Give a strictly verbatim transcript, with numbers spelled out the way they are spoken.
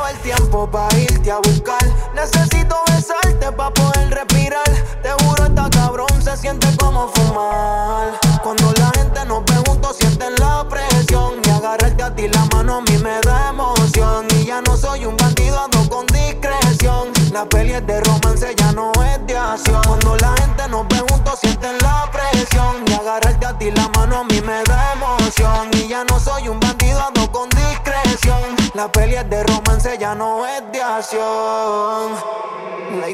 el tiempo pa' irte a buscar. Necesito besarte pa' poder respirar. Te juro esta cabrón se siente como fumar. Cuando la gente nos ve juntos sienten la presión. Y agarrarte a ti la mano a mí me da emoción. Y ya no soy un bandido, ando con discreción. La peli es de romance, ya no es de acción. Cuando la gente nos ve juntos sienten la presión. Y agarrarte a ti la mano a mí me da emoción. Y ya no soy un bandido, ando con discreción. La peli es de romance, ya no es de acción.